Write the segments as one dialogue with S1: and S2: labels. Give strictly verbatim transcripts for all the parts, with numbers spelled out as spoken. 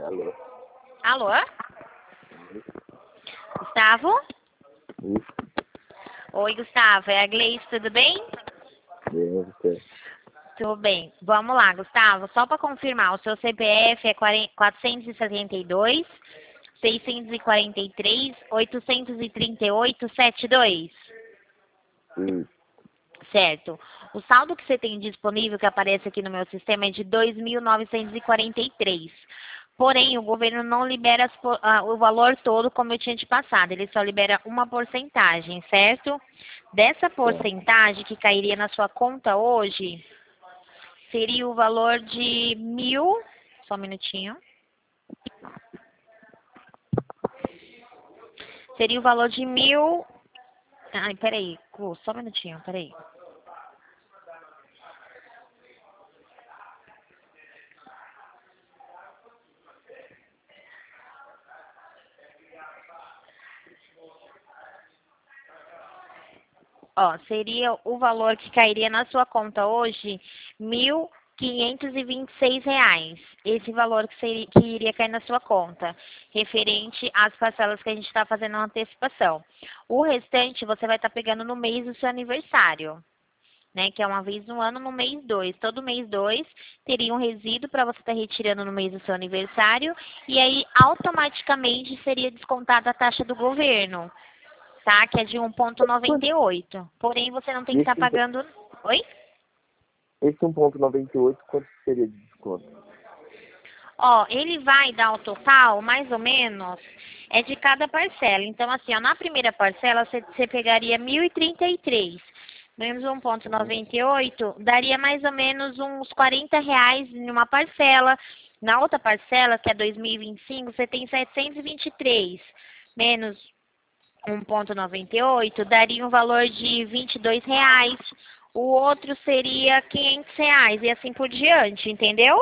S1: Alô?
S2: Alô? Gustavo?
S1: Isso,
S2: Oi, Gustavo. É a Gleice, tudo bem?
S1: bem, você.
S2: Tudo bem. Vamos lá, Gustavo. Só para confirmar, o seu C P F é quatrocentos e setenta e dois, seiscentos e quarenta e três, oitocentos e trinta e oito, setenta e dois.
S1: Isso,
S2: Certo. O saldo que você tem disponível, que aparece aqui no meu sistema, é de dois mil novecentos e quarenta e três. Porém, o governo não libera as po- ah, o valor todo como eu tinha te passado. Ele só libera uma porcentagem, certo? Dessa
S1: tá.
S2: porcentagem que cairia na sua conta hoje, seria o valor de mil... Só um minutinho. Seria o valor de mil... Ai, peraí, Gu, só um minutinho, peraí. Ó, seria o valor que cairia na sua conta hoje, mil quinhentos e vinte e seis reais. Esse valor que, seria, que iria cair na sua conta, referente às parcelas que a gente está fazendo na antecipação. O restante você vai estar pegando no mês do seu aniversário, né? Que é uma vez no ano, no mês dois. Todo mês dois teria um resíduo para você estar retirando no mês do seu aniversário. E aí, automaticamente, seria descontada a taxa do governo, tá? Que é de um vírgula noventa
S1: Quanto?
S2: e oito. Porém, você não tem que estar
S1: Esse, um-
S2: pagando... Oi?
S1: esse um vírgula noventa e oito, quanto seria de desconto?
S2: Ó, ele vai dar o total, mais ou menos, é de cada parcela. Então, assim, ó, na primeira parcela, você, você pegaria mil e trinta e três. Menos um vírgula
S1: Uhum.
S2: noventa e oito, daria mais ou menos uns quarenta reais em uma parcela. Na outra parcela, que é dois mil e vinte e cinco, você tem setecentos e vinte e três. Menos um vírgula noventa e oito, daria um valor de vinte e dois reais. O outro seria quinhentos reais e assim por diante, entendeu?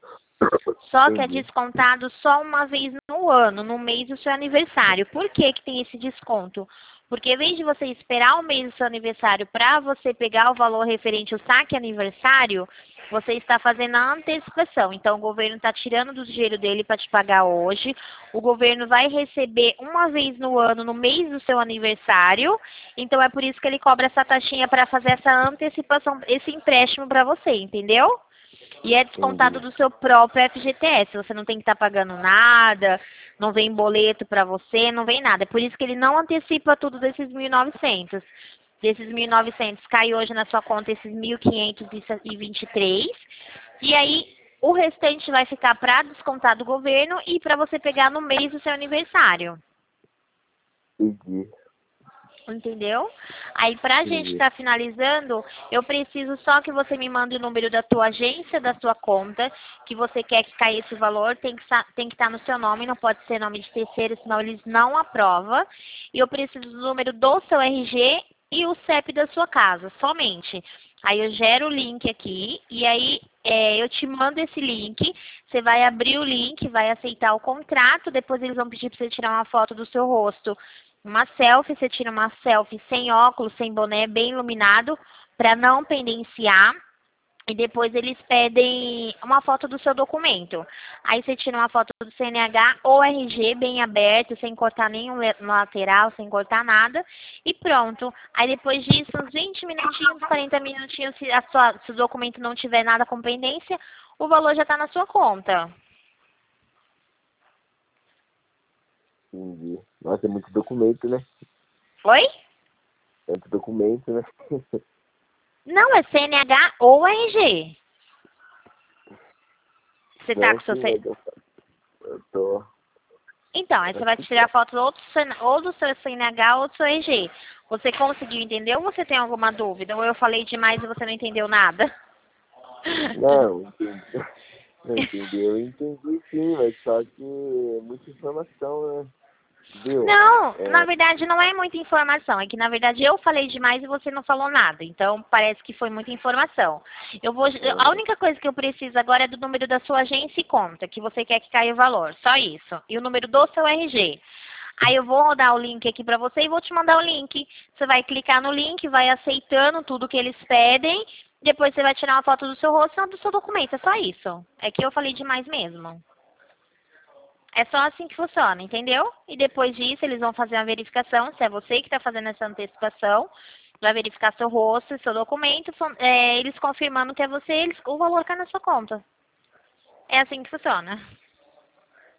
S2: Só que é
S1: Entendi.
S2: descontado só uma vez no ano, no mês do seu aniversário. Por que que tem esse desconto? Porque em vez de você esperar o mês do seu aniversário para você pegar o valor referente ao saque aniversário, você está fazendo a antecipação. Então, o governo está tirando do dinheiro dele para te pagar hoje. O governo vai receber uma vez no ano, no mês do seu aniversário. Então, é por isso que ele cobra essa taxinha para fazer essa antecipação, esse empréstimo para você, entendeu? E é descontado
S1: Entendi.
S2: do seu próprio F G T S. Você não tem que estar pagando nada, não vem boleto para você, não vem nada. É por isso que ele não antecipa tudo desses mil e novecentos. Desses mil e novecentos cai hoje na sua conta esses mil quinhentos e vinte e três. E aí o restante vai ficar para descontar do governo e para você pegar no mês do seu aniversário.
S1: Entendi.
S2: Entendeu? Aí, pra gente
S1: Entendi.
S2: estar finalizando, eu preciso só que você me mande o número da tua agência, da sua conta, que você quer que caia esse valor, tem que sa- tem que estar no seu nome, não pode ser nome de terceiro, senão eles não aprovam. E eu preciso do número do seu R G e o C E P da sua casa, somente. Aí eu gero o link aqui e aí é, eu te mando esse link, você vai abrir o link, vai aceitar o contrato, depois eles vão pedir para você tirar uma foto do seu rosto, uma selfie, você tira uma selfie sem óculos, sem boné, bem iluminado, para não pendenciar. E depois eles pedem uma foto do seu documento. Aí você tira uma foto do C N H ou R G bem aberto, sem cortar nenhum le- lateral, sem cortar nada. E pronto. Aí depois disso, uns vinte minutinhos, quarenta minutinhos, se, a sua- se o documento não tiver nada com pendência, o valor já está na sua conta.
S1: Entendi. Nossa, é muito documento, né?
S2: Oi?
S1: Tanto documento, né?
S2: Não, é C N H ou R G. Você tá
S1: Não,
S2: com seu...
S1: sim,
S2: C-
S1: eu, eu tô.
S2: Então, aí você
S1: Acho
S2: vai
S1: que
S2: tirar foto ou do, C- ou do seu C N H ou do seu R G. Você conseguiu entender ou você tem alguma dúvida? Ou eu falei demais e você não entendeu nada?
S1: não, entendi. Não entendi. Eu entendi sim, mas só que é muita informação, né? Viu?
S2: Não, na
S1: É,
S2: verdade não é muita informação. É que na verdade eu falei demais e você não falou nada. Então parece que foi muita informação. Eu vou, a
S1: é,
S2: única coisa que eu preciso agora é do número da sua agência e conta, que você quer que caia o valor. Só isso. E o número do seu R G. Aí eu vou rodar o link aqui pra você e vou te mandar o link. Você vai clicar no link, vai aceitando tudo que eles pedem. Depois você vai tirar uma foto do seu rosto e do seu documento. É só isso. É que eu falei demais mesmo. É só assim que funciona, entendeu? E depois disso, eles vão fazer uma verificação, se é você que está fazendo essa antecipação, vai verificar seu rosto, seu documento, é, eles confirmando que é você, eles, o valor cai na sua conta. É assim que funciona.